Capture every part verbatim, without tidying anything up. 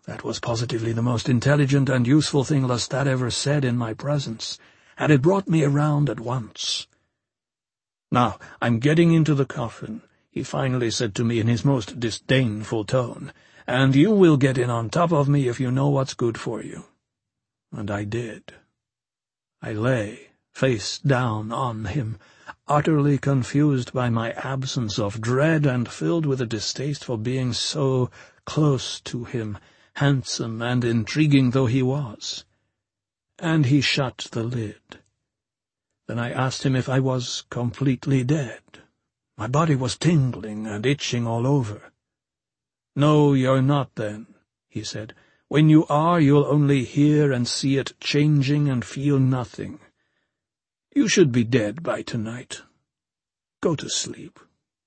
That was positively the most intelligent and useful thing Lestat ever said in my presence, and it brought me around at once. "Now, I'm getting into the coffin," he finally said to me in his most disdainful tone, "and you will get in on top of me if you know what's good for you." And I did. I lay, face down on him, utterly confused by my absence of dread and filled with a distaste for being so close to him, handsome and intriguing though he was. And he shut the lid. Then I asked him if I was completely dead. My body was tingling and itching all over. "No, you're not then," he said. "When you are, you'll only hear and see it changing and feel nothing. You should be dead by tonight. Go to sleep."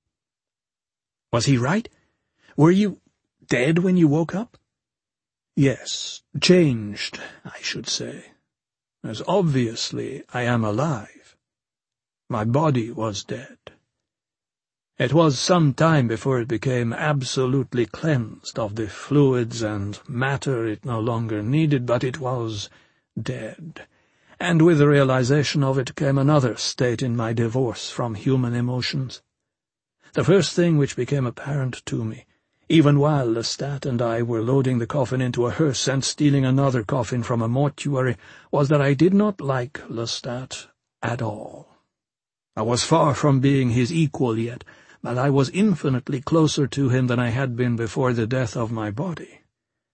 Was he right? Were you dead when you woke up? Yes, changed, I should say. As obviously I am alive. My body was dead. It was some time before it became absolutely cleansed of the fluids and matter it no longer needed, but it was dead. And with the realization of it came another state in my divorce from human emotions. The first thing which became apparent to me, even while Lestat and I were loading the coffin into a hearse and stealing another coffin from a mortuary, was that I did not like Lestat at all. I was far from being his equal yet, but I was infinitely closer to him than I had been before the death of my body.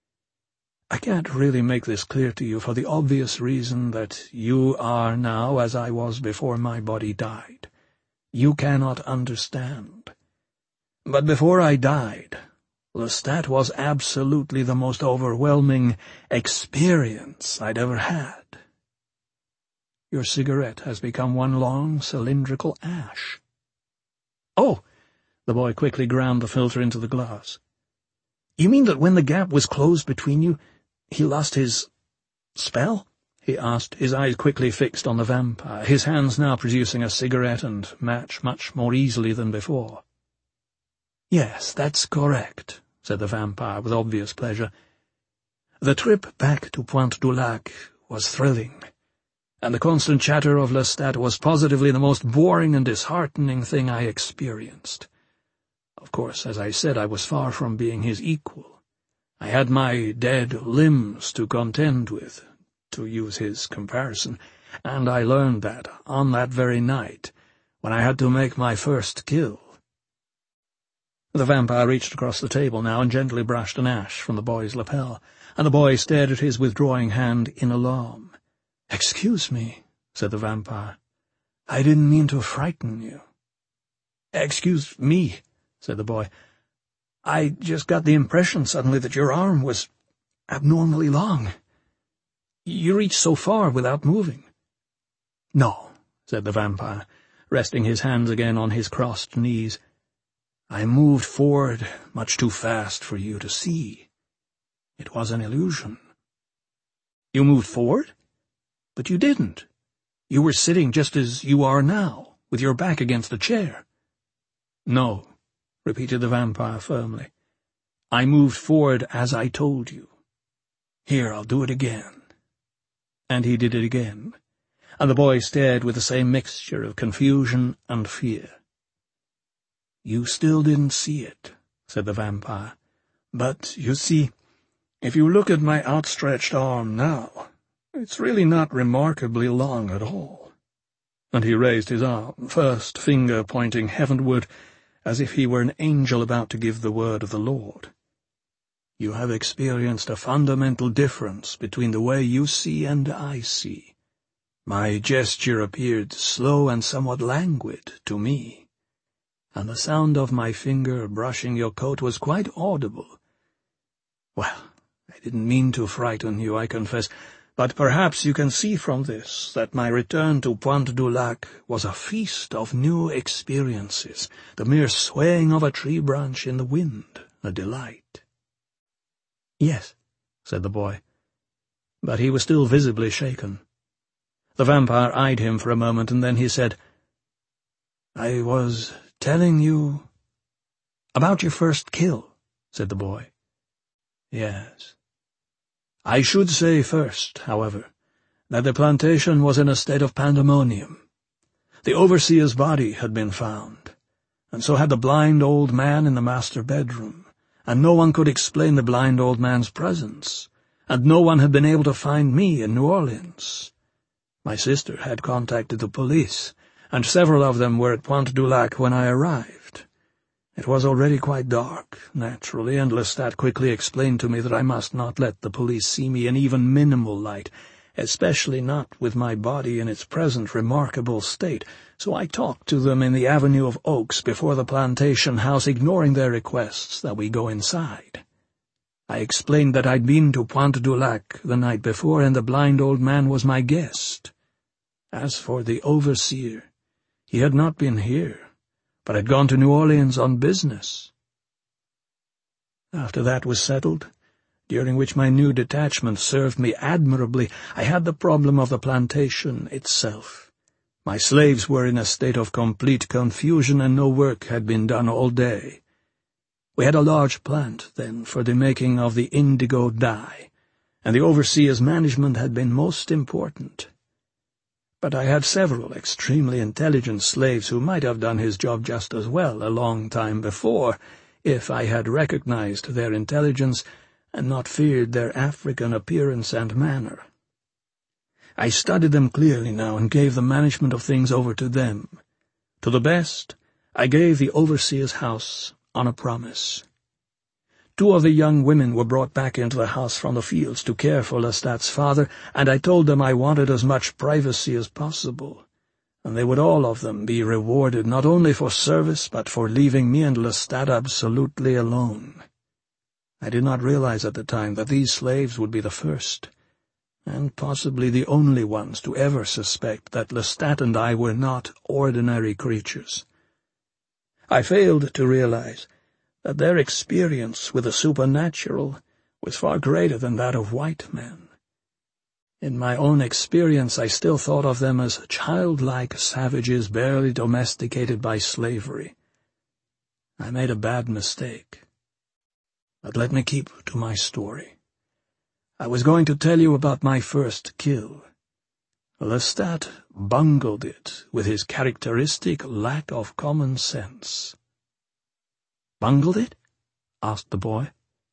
I can't really make this clear to you for the obvious reason that you are now as I was before my body died. You cannot understand. But before I died, Lestat was absolutely the most overwhelming experience I'd ever had. Your cigarette has become one long cylindrical ash. Oh! The boy quickly ground the filter into the glass. You mean that when the gap was closed between you, he lost his spell? He asked, his eyes quickly fixed on the vampire, his hands now producing a cigarette and match much more easily than before. Yes, that's correct, said the vampire with obvious pleasure. The trip back to Pointe du Lac was thrilling, and the constant chatter of Lestat was positively the most boring and disheartening thing I experienced. Of course, as I said, I was far from being his equal. I had my dead limbs to contend with, to use his comparison, and I learned that on that very night, when I had to make my first kill. The vampire reached across the table now and gently brushed an ash from the boy's lapel, and the boy stared at his withdrawing hand in alarm. "Excuse me," said the vampire. "I didn't mean to frighten you." "Excuse me," said the boy. "I just got the impression suddenly that your arm was abnormally long. You reached so far without moving." "No," said the vampire, resting his hands again on his crossed knees. "I moved forward much too fast for you to see. It was an illusion." "You moved forward? But you didn't. You were sitting just as you are now, with your back against the chair." "No," repeated the vampire firmly. "I moved forward as I told you. Here, I'll do it again." And he did it again, and the boy stared with the same mixture of confusion and fear. "You still didn't see it," said the vampire. "But, you see, if you look at my outstretched arm now, it's really not remarkably long at all." And he raised his arm, first finger pointing heavenward, as if he were an angel about to give the word of the Lord. "You have experienced a fundamental difference between the way you see and I see. My gesture appeared slow and somewhat languid to me, and the sound of my finger brushing your coat was quite audible. Well, I didn't mean to frighten you, I confess, but perhaps you can see from this that my return to Pointe du Lac was a feast of new experiences, the mere swaying of a tree branch in the wind, a delight." "Yes," said the boy, but he was still visibly shaken. The vampire eyed him for a moment, and then he said, "I was telling you—" "About your first kill," said the boy. "Yes, I should say first, however, that the plantation was in a state of pandemonium. The overseer's body had been found, and so had the blind old man in the master bedroom, and no one could explain the blind old man's presence, and no one had been able to find me in New Orleans. My sister had contacted the police, and several of them were at Pointe du Lac when I arrived. It was already quite dark, naturally, and Lestat quickly explained to me that I must not let the police see me in even minimal light, especially not with my body in its present remarkable state, so I talked to them in the Avenue of Oaks before the plantation house, ignoring their requests that we go inside. I explained that I'd been to Pointe du Lac the night before, and the blind old man was my guest. As for the overseer, he had not been here, but had gone to New Orleans on business. After that was settled, during which my new detachment served me admirably, I had the problem of the plantation itself. My slaves were in a state of complete confusion, and no work had been done all day. We had a large plant, then, for the making of the indigo dye, and the overseer's management had been most important. But I had several extremely intelligent slaves who might have done his job just as well a long time before, if I had recognized their intelligence and not feared their African appearance and manner. I studied them clearly now and gave the management of things over to them. To the best, I gave the overseer's house on a promise. Two of the young women were brought back into the house from the fields to care for Lestat's father, and I told them I wanted as much privacy as possible, and they would all of them be rewarded not only for service but for leaving me and Lestat absolutely alone. I did not realize at the time that these slaves would be the first, and possibly the only ones to ever suspect that Lestat and I were not ordinary creatures. I failed to realize that their experience with the supernatural was far greater than that of white men. In my own experience, I still thought of them as childlike savages barely domesticated by slavery. I made a bad mistake. But let me keep to my story. I was going to tell you about my first kill. Lestat bungled it with his characteristic lack of common sense. "Bungled it?" asked the boy.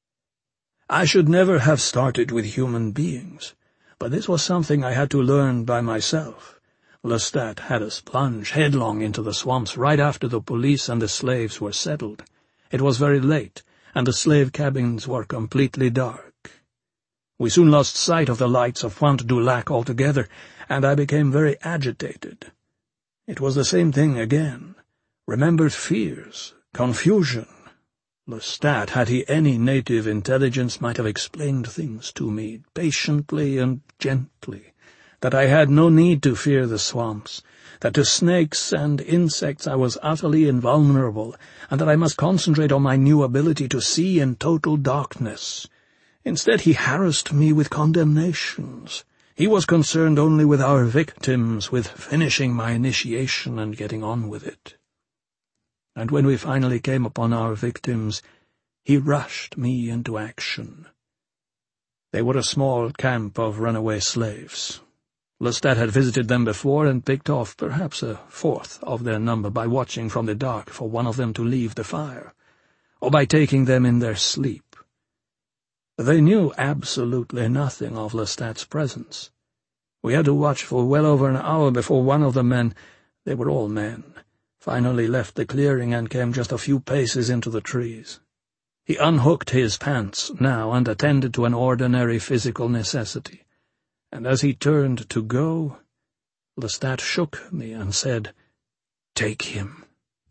I should never have started with human beings, but this was something I had to learn by myself. Lestat had us plunge headlong into the swamps right after the police and the slaves were settled. It was very late, and the slave cabins were completely dark. We soon lost sight of the lights of Pointe du Lac altogether, and I became very agitated. It was the same thing again. Remembered fears, confusion. Lestat, had he any native intelligence, might have explained things to me, patiently and gently, that I had no need to fear the swamps, that to snakes and insects I was utterly invulnerable, and that I must concentrate on my new ability to see in total darkness. Instead, he harassed me with condemnations. He was concerned only with our victims, with finishing my initiation and getting on with it. And when we finally came upon our victims, he rushed me into action. They were a small camp of runaway slaves. Lestat had visited them before and picked off perhaps a fourth of their number by watching from the dark for one of them to leave the fire, or by taking them in their sleep. They knew absolutely nothing of Lestat's presence. We had to watch for well over an hour before one of the men, they were all men, finally left the clearing and came just a few paces into the trees. He unhooked his pants now and attended to an ordinary physical necessity, and as he turned to go, Lestat shook me and said, "Take him."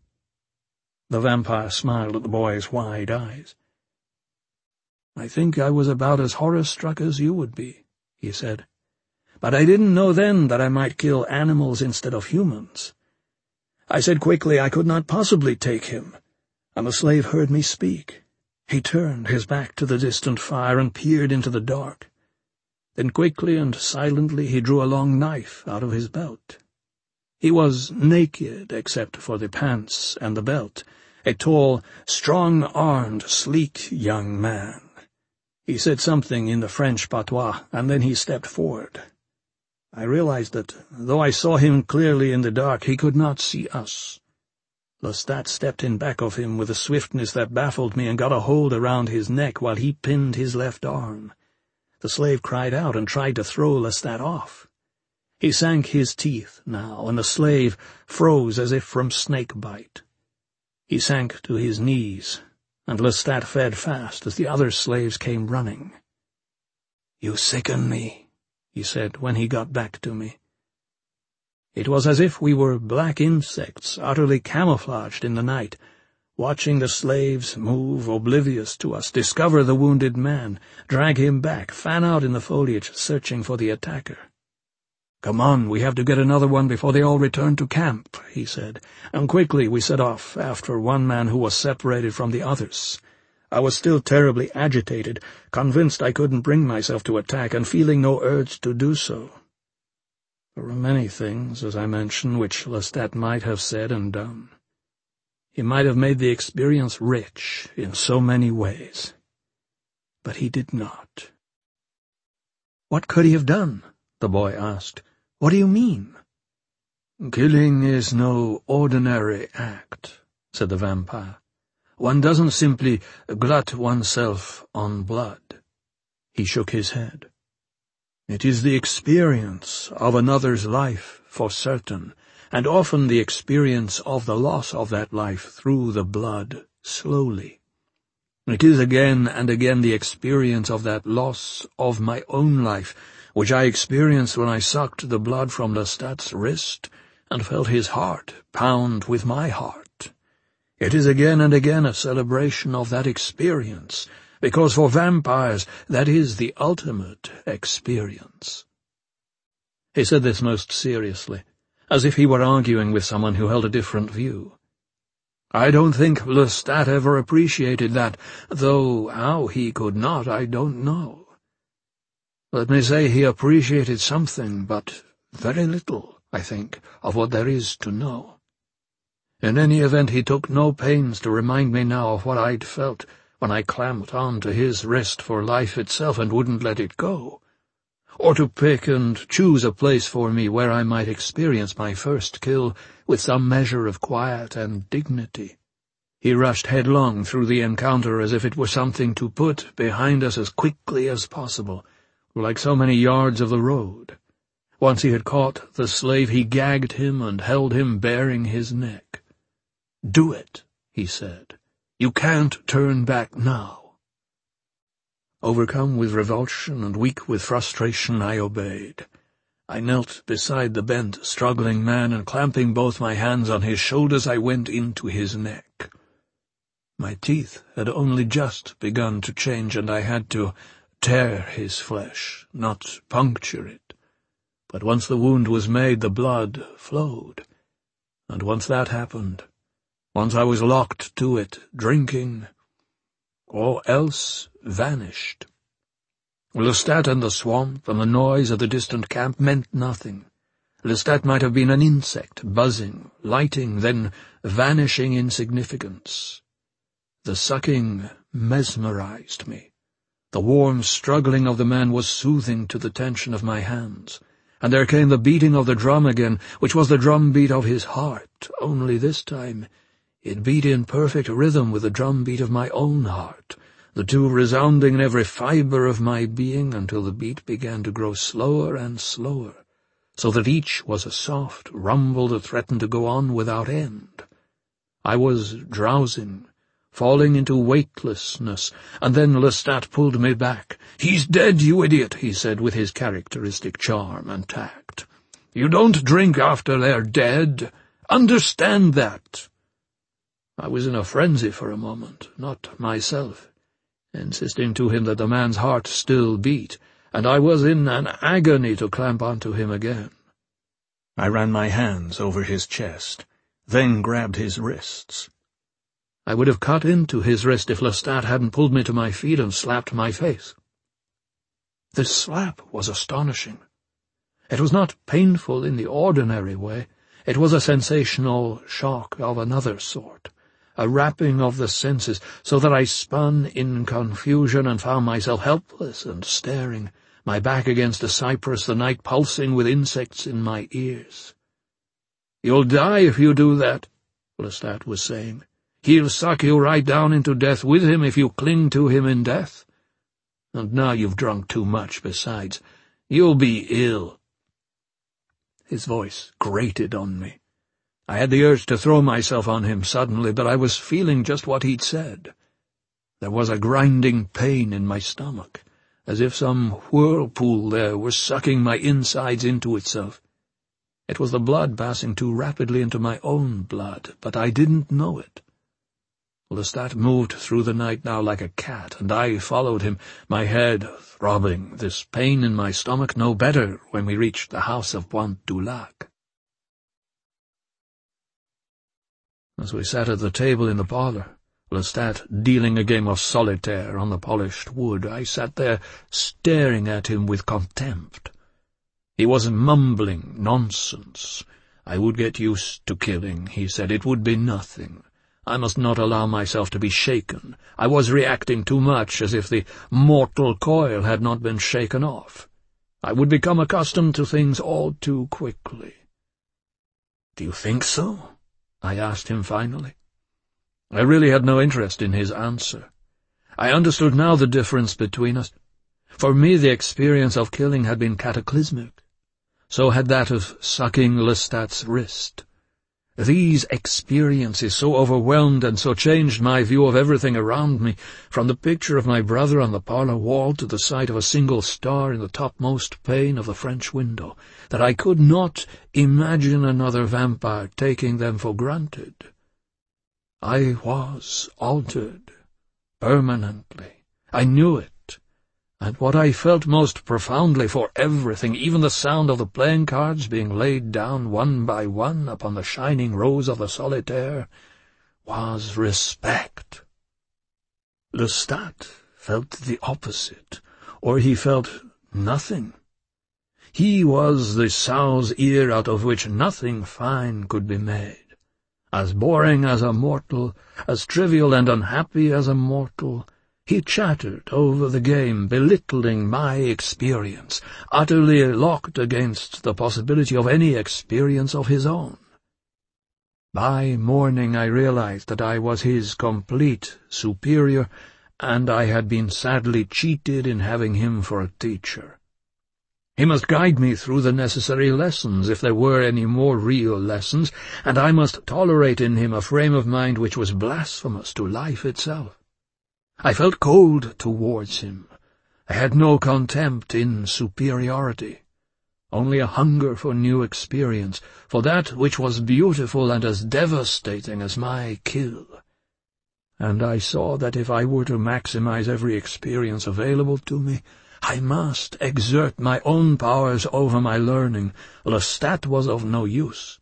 The vampire smiled at the boy's wide eyes. "I think I was about as horror-struck as you would be," he said. "But I didn't know then that I might kill animals instead of humans." I said quickly I could not possibly take him, and the slave heard me speak. He turned his back to the distant fire and peered into the dark. Then quickly and silently he drew a long knife out of his belt. He was naked except for the pants and the belt, a tall, strong-armed, sleek young man. He said something in the French patois, and then he stepped forward. I realized that, though I saw him clearly in the dark, he could not see us. Lestat stepped in back of him with a swiftness that baffled me and got a hold around his neck while he pinned his left arm. The slave cried out and tried to throw Lestat off. He sank his teeth now, and the slave froze as if from snake bite. He sank to his knees, and Lestat fed fast as the other slaves came running. "You sicken me," he said when he got back to me. It was as if we were black insects utterly camouflaged in the night, watching the slaves move oblivious to us, discover the wounded man, drag him back, fan out in the foliage, searching for the attacker. "Come on, we have to get another one before they all return to camp," he said, and quickly we set off after one man who was separated from the others. I was still terribly agitated, convinced I couldn't bring myself to attack, and feeling no urge to do so. There were many things, as I mentioned, which Lestat might have said and done. He might have made the experience rich in so many ways. But he did not. "What could he have done?" the boy asked. "What do you mean?" "Killing is no ordinary act," said the vampire. "One doesn't simply glut oneself on blood." He shook his head. "It is the experience of another's life, for certain, and often the experience of the loss of that life through the blood, slowly. It is again and again the experience of that loss of my own life, which I experienced when I sucked the blood from Lestat's wrist and felt his heart pound with my heart. It is again and again a celebration of that experience, because for vampires that is the ultimate experience." He said this most seriously, as if he were arguing with someone who held a different view. I don't think Lestat ever appreciated that, though how he could not I don't know. Let me say he appreciated something, but very little, I think, of what there is to know. In any event, he took no pains to remind me now of what I'd felt when I clamped on to his wrist for life itself and wouldn't let it go, or to pick and choose a place for me where I might experience my first kill with some measure of quiet and dignity. He rushed headlong through the encounter as if it were something to put behind us as quickly as possible, like so many yards of the road. Once he had caught the slave, he gagged him and held him baring his neck. "Do it," he said. "You can't turn back now." Overcome with revulsion and weak with frustration, I obeyed. I knelt beside the bent, struggling man, and clamping both my hands on his shoulders, I went into his neck. My teeth had only just begun to change, and I had to tear his flesh, not puncture it. But once the wound was made, the blood flowed. And once that happened, once I was locked to it, drinking, all else vanished. Lestat and the swamp and the noise of the distant camp meant nothing. Lestat might have been an insect, buzzing, lighting, then vanishing in significance. The sucking mesmerized me. The warm struggling of the man was soothing to the tension of my hands, and there came the beating of the drum again, which was the drumbeat of his heart, only this time it beat in perfect rhythm with the drumbeat of my own heart, the two resounding in every fibre of my being until the beat began to grow slower and slower, so that each was a soft rumble that threatened to go on without end. I was drowsing, falling into weightlessness, and then Lestat pulled me back. "He's dead, you idiot," he said with his characteristic charm and tact. "You don't drink after they're dead. Understand that." I was in a frenzy for a moment, not myself, insisting to him that the man's heart still beat, and I was in an agony to clamp onto him again. I ran my hands over his chest, then grabbed his wrists. I would have cut into his wrist if Lestat hadn't pulled me to my feet and slapped my face. This slap was astonishing. It was not painful in the ordinary way. It was a sensational shock of another sort, a wrapping of the senses, so that I spun in confusion and found myself helpless and staring, my back against a cypress, the night pulsing with insects in my ears. "You'll die if you do that," Lestat was saying. "He'll suck you right down into death with him if you cling to him in death. And now you've drunk too much besides. You'll be ill." His voice grated on me. I had the urge to throw myself on him suddenly, but I was feeling just what he'd said. There was a grinding pain in my stomach, as if some whirlpool there were sucking my insides into itself. It was the blood passing too rapidly into my own blood, but I didn't know it. Lestat moved through the night now like a cat, and I followed him, my head throbbing, this pain in my stomach no better when we reached the house of Pointe du Lac. As we sat at the table in the parlour, Lestat dealing a game of solitaire on the polished wood, I sat there staring at him with contempt. He was mumbling nonsense. I would get used to killing, he said. It would be nothing. I must not allow myself to be shaken. I was reacting too much, as if the mortal coil had not been shaken off. I would become accustomed to things all too quickly. "Do you think so?" I asked him finally. I really had no interest in his answer. I understood now the difference between us. For me the experience of killing had been cataclysmic. So had that of sucking Lestat's wrist. These experiences so overwhelmed and so changed my view of everything around me, from the picture of my brother on the parlour wall to the sight of a single star in the topmost pane of the French window, that I could not imagine another vampire taking them for granted. I was altered, permanently. I knew it. And what I felt most profoundly for everything, even the sound of the playing cards being laid down one by one upon the shining rows of the solitaire, was respect. Lestat felt the opposite, or he felt nothing. He was the sow's ear out of which nothing fine could be made. As boring as a mortal, as trivial and unhappy as a mortal, he chattered over the game, belittling my experience, utterly locked against the possibility of any experience of his own. By morning I realized that I was his complete superior, and I had been sadly cheated in having him for a teacher. He must guide me through the necessary lessons, if there were any more real lessons, and I must tolerate in him a frame of mind which was blasphemous to life itself. I felt cold towards him. I had no contempt in superiority, only a hunger for new experience, for that which was beautiful and as devastating as my kill. And I saw that if I were to maximize every experience available to me, I must exert my own powers over my learning. Lestat was of no use.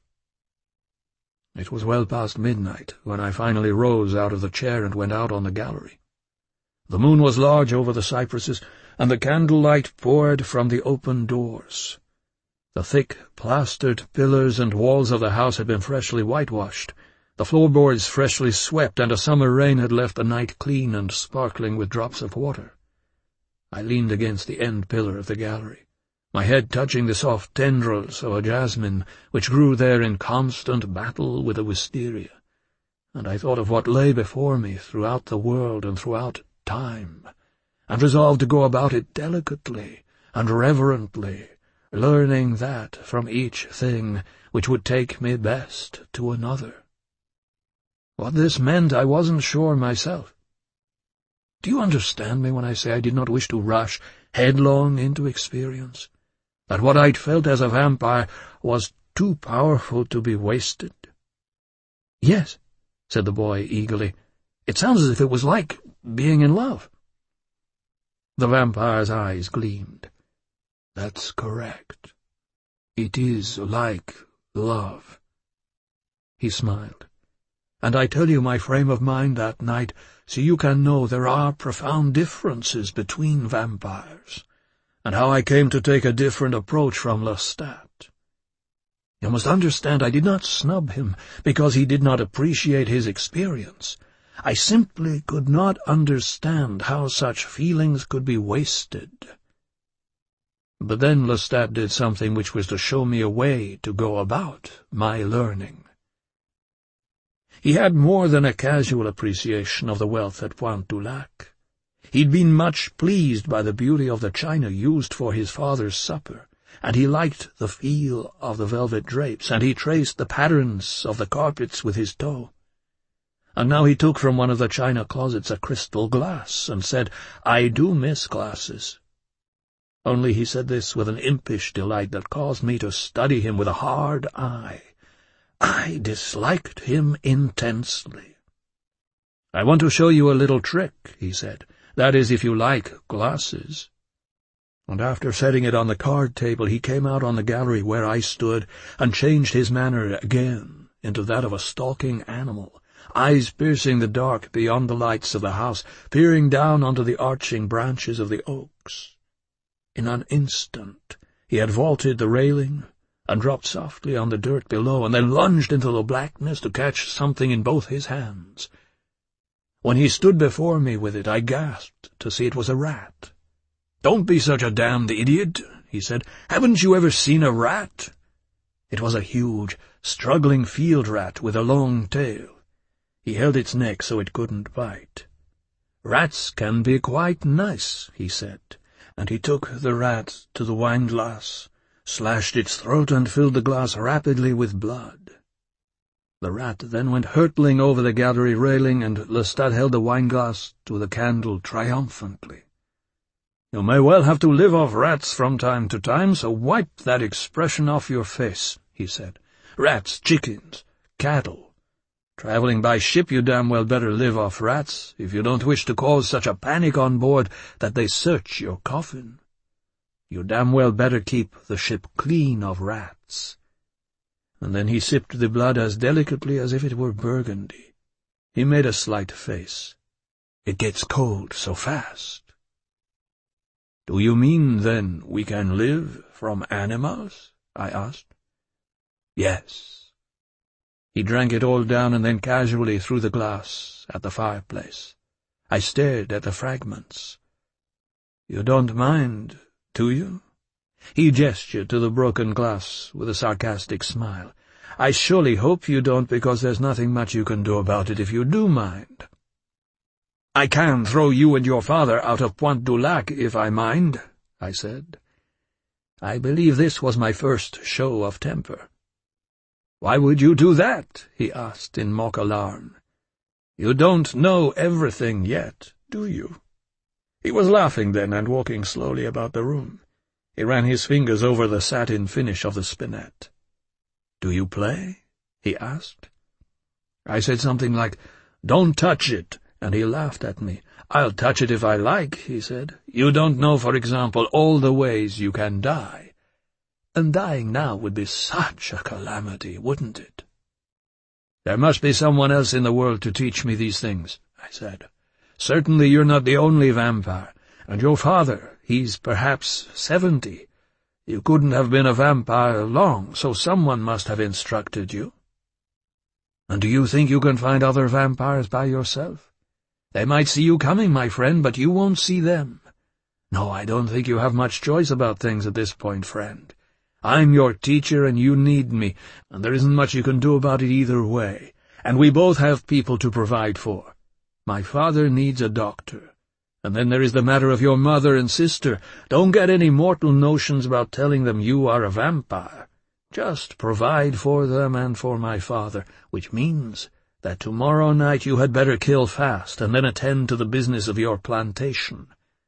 It was well past midnight when I finally rose out of the chair and went out on the gallery. The moon was large over the cypresses, and the candlelight poured from the open doors. The thick, plastered pillars and walls of the house had been freshly whitewashed, the floorboards freshly swept, and a summer rain had left the night clean and sparkling with drops of water. I leaned against the end pillar of the gallery, my head touching the soft tendrils of a jasmine which grew there in constant battle with the wisteria, and I thought of what lay before me throughout the world and throughout time, and resolved to go about it delicately and reverently, learning that from each thing which would take me best to another. What this meant I wasn't sure myself. Do you understand me when I say I did not wish to rush headlong into experience? That what I'd felt as a vampire was too powerful to be wasted? "Yes," said the boy eagerly. "It sounds as if it was like being in love." The vampire's eyes gleamed. "That's correct. It is like love." He smiled. "And I tell you my frame of mind that night, so you can know there are profound differences between vampires, and how I came to take a different approach from Lestat. You must understand I did not snub him because he did not appreciate his experience. I simply could not understand how such feelings could be wasted. But then Lestat did something which was to show me a way to go about my learning. He had more than a casual appreciation of the wealth at Pointe du Lac. He'd been much pleased by the beauty of the china used for his father's supper, and he liked the feel of the velvet drapes, and he traced the patterns of the carpets with his toe. And now he took from one of the china closets a crystal glass, and said, "I do miss glasses." Only he said this with an impish delight that caused me to study him with a hard eye. I disliked him intensely. "I want to show you a little trick," he said. "That is, if you like glasses." And after setting it on the card table, he came out on the gallery where I stood, and changed his manner again into that of a stalking animal, eyes piercing the dark beyond the lights of the house, peering down onto the arching branches of the oaks. In an instant he had vaulted the railing, and dropped softly on the dirt below, and then lunged into the blackness to catch something in both his hands. When he stood before me with it, I gasped to see it was a rat. "Don't be such a damned idiot," he said. "Haven't you ever seen a rat?" It was a huge, struggling field rat with a long tail. He held its neck so it couldn't bite. "Rats can be quite nice," he said, and he took the rat to the wine-glass, slashed its throat, and filled the glass rapidly with blood. The rat then went hurtling over the gallery railing, and Lestat held the wine-glass to the candle triumphantly. "You may well have to live off rats from time to time, so wipe that expression off your face," he said. "Rats, chickens, cattle. Travelling by ship, you damn well better live off rats, if you don't wish to cause such a panic on board that they search your coffin. You damn well better keep the ship clean of rats." And then he sipped the blood as delicately as if it were burgundy. He made a slight face. "It gets cold so fast." "Do you mean, then, we can live from animals?" I asked. "Yes." He drank it all down and then casually threw the glass at the fireplace. I stared at the fragments. "You don't mind, do you?" He gestured to the broken glass with a sarcastic smile. "I surely hope you don't, because there's nothing much you can do about it if you do mind." "I can throw you and your father out of Pointe du Lac if I mind," I said. I believe this was my first show of temper. "Why would you do that?" he asked in mock alarm. "You don't know everything yet, do you?" He was laughing then and walking slowly about the room. He ran his fingers over the satin finish of the spinet. "Do you play?" he asked. I said something like, "Don't touch it," and he laughed at me. "I'll touch it if I like," he said. "You don't know, for example, all the ways you can die. And dying now would be such a calamity, wouldn't it?" "There must be someone else in the world to teach me these things," I said. "Certainly you're not the only vampire, and your father, he's perhaps seventy. You couldn't have been a vampire long, so someone must have instructed you." "And do you think you can find other vampires by yourself? They might see you coming, my friend, but you won't see them. No, I don't think you have much choice about things at this point, friend. I'm your teacher, and you need me, and there isn't much you can do about it either way, and we both have people to provide for. My father needs a doctor. And then there is the matter of your mother and sister. Don't get any mortal notions about telling them you are a vampire. Just provide for them and for my father, which means that tomorrow night you had better kill fast and then attend to the business of your plantation.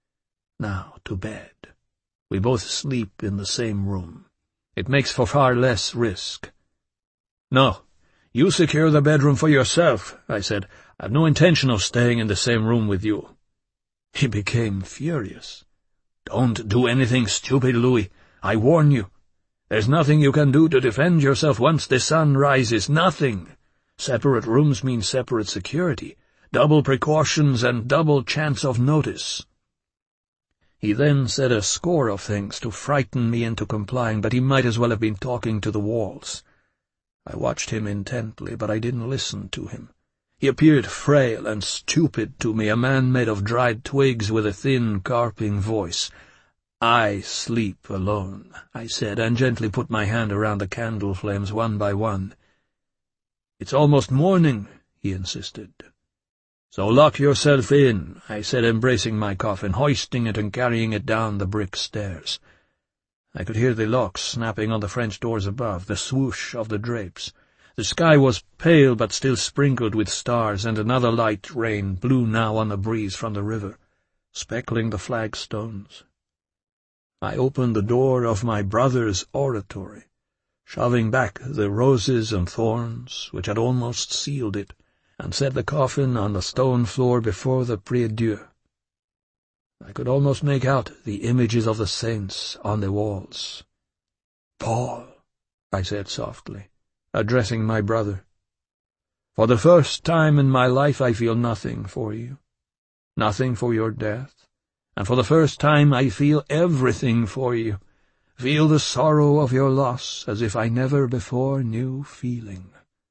Now, to bed. We both sleep in the same room. It makes for far less risk." "No, you secure the bedroom for yourself," I said. "I've no intention of staying in the same room with you." He became furious. "Don't do anything stupid, Louis. I warn you. There's nothing you can do to defend yourself once the sun rises. Nothing. Separate rooms mean separate security, double precautions and double chance of notice." He then said a score of things to frighten me into complying, but he might as well have been talking to the walls. I watched him intently, but I didn't listen to him. He appeared frail and stupid to me, a man made of dried twigs with a thin, carping voice. "I sleep alone," I said, and gently put my hand around the candle flames one by one. "It's almost morning," he insisted. "So lock yourself in," I said, embracing my coffin, hoisting it and carrying it down the brick stairs. I could hear the locks snapping on the French doors above, the swoosh of the drapes. The sky was pale but still sprinkled with stars, and another light rain blew now on the breeze from the river, speckling the flagstones. I opened the door of my brother's oratory, shoving back the roses and thorns which had almost sealed it, and set the coffin on the stone floor before the prie-dieu. I could almost make out the images of the saints on the walls. "Paul," I said softly, addressing my brother, "for the first time in my life I feel nothing for you, nothing for your death, and for the first time I feel everything for you, feel the sorrow of your loss as if I never before knew feeling."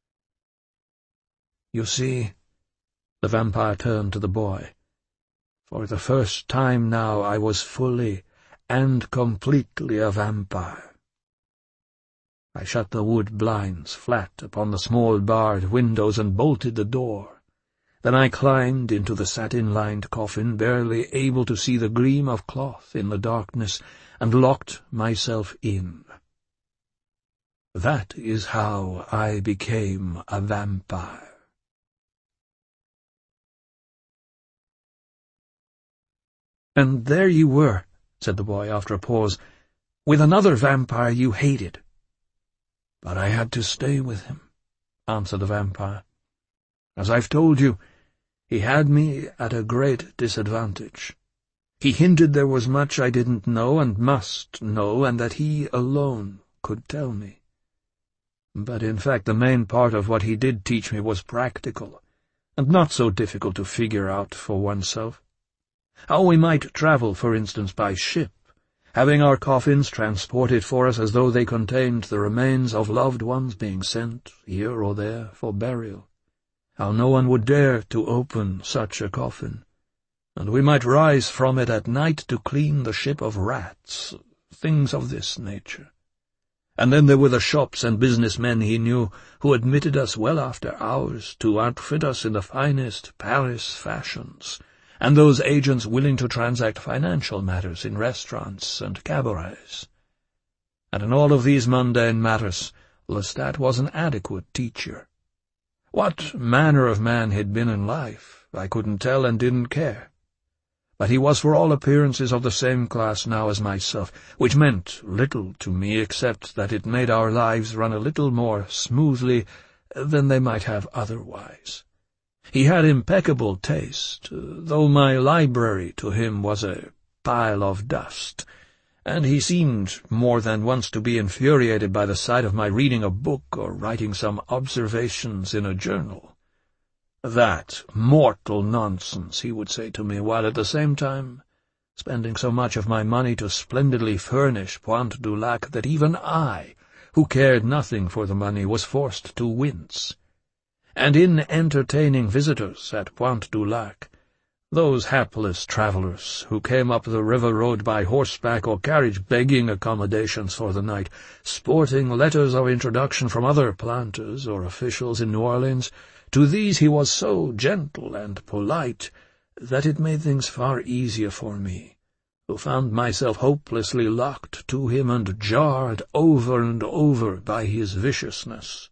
"You see," the vampire turned to the boy, "for the first time now I was fully and completely a vampire." I shut the wood blinds flat upon the small barred windows and bolted the door. Then I climbed into the satin-lined coffin, barely able to see the gleam of cloth in the darkness, and locked myself in. That is how I became a vampire. "And there you were," said the boy after a pause, "with another vampire you hated." "But I had to stay with him," answered the vampire. "As I've told you, he had me at a great disadvantage. He hinted there was much I didn't know and must know, and that he alone could tell me. But in fact the main part of what he did teach me was practical, and not so difficult to figure out for oneself. How we might travel, for instance, by ship, having our coffins transported for us as though they contained the remains of loved ones being sent here or there for burial. How no one would dare to open such a coffin, and we might rise from it at night to clean the ship of rats, things of this nature. And then there were the shops and businessmen he knew, who admitted us well after hours to outfit us in the finest Paris fashions, and those agents willing to transact financial matters in restaurants and cabarets. And in all of these mundane matters, Lestat was an adequate teacher. What manner of man he'd been in life, I couldn't tell and didn't care. But he was for all appearances of the same class now as myself, which meant little to me except that it made our lives run a little more smoothly than they might have otherwise. He had impeccable taste, though my library to him was a pile of dust, and he seemed more than once to be infuriated by the sight of my reading a book or writing some observations in a journal. "That mortal nonsense," he would say to me, while at the same time spending so much of my money to splendidly furnish Pointe du Lac that even I, who cared nothing for the money, was forced to wince. And in entertaining visitors at Pointe du Lac, those hapless travellers who came up the river road by horseback or carriage begging accommodations for the night, sporting letters of introduction from other planters or officials in New Orleans, to these he was so gentle and polite that it made things far easier for me, who found myself hopelessly locked to him and jarred over and over by his viciousness.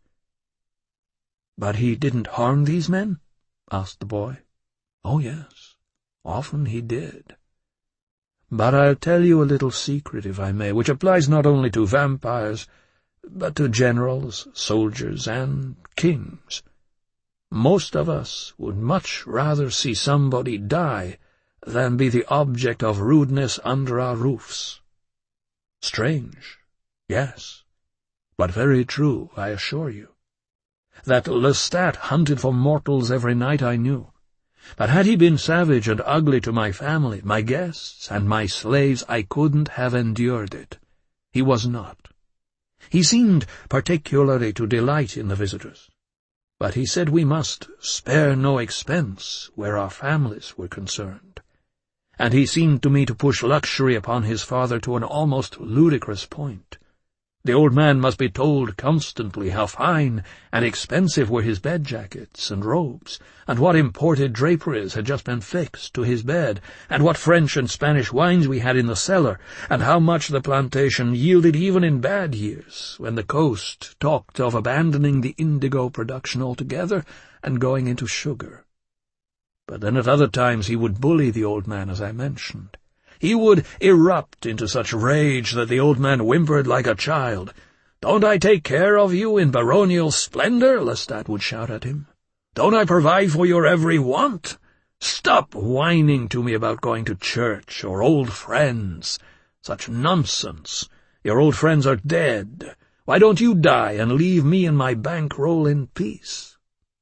"But he didn't harm these men?" asked the boy. "Oh, yes, often he did. But I'll tell you a little secret, if I may, which applies not only to vampires, but to generals, soldiers, and kings. Most of us would much rather see somebody die than be the object of rudeness under our roofs. Strange, yes, but very true, I assure you. That Lestat hunted for mortals every night I knew, But had he been savage and ugly to my family, my guests, and my slaves, I couldn't have endured it. He was not. He seemed particularly to delight in the visitors, but he said we must spare no expense where our families were concerned. And he seemed to me to push luxury upon his father to an almost ludicrous point. The old man must be told constantly how fine and expensive were his bed-jackets and robes, and what imported draperies had just been fixed to his bed, and what French and Spanish wines we had in the cellar, and how much the plantation yielded even in bad years, when the coast talked of abandoning the indigo production altogether and going into sugar. But then at other times he would bully the old man, as I mentioned. He would erupt into such rage that the old man whimpered like a child. "Don't I take care of you in baronial splendor?" Lestat would shout at him. "Don't I provide for your every want? Stop whining to me about going to church or old friends. Such nonsense. Your old friends are dead. Why don't you die and leave me and my bankroll in peace?"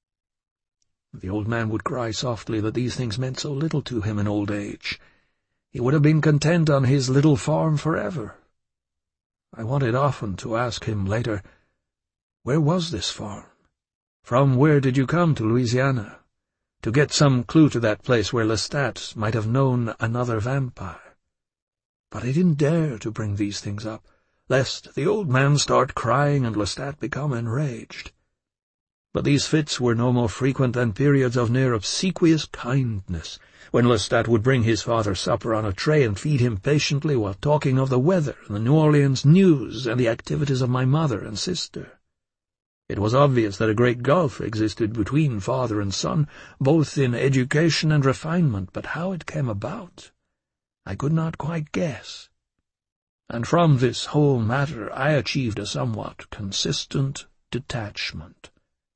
The old man would cry softly that these things meant so little to him in old age. He would have been content on his little farm forever. I wanted often to ask him later, where was this farm? From where did you come to Louisiana? To get some clue to that place where Lestat might have known another vampire. But I didn't dare to bring these things up, lest the old man start crying and Lestat become enraged. But these fits were no more frequent than periods of near obsequious kindness, when Lestat would bring his father supper on a tray and feed him patiently while talking of the weather and the New Orleans news and the activities of my mother and sister. It was obvious that a great gulf existed between father and son, both in education and refinement, but how it came about, I could not quite guess. And from this whole matter I achieved a somewhat consistent detachment.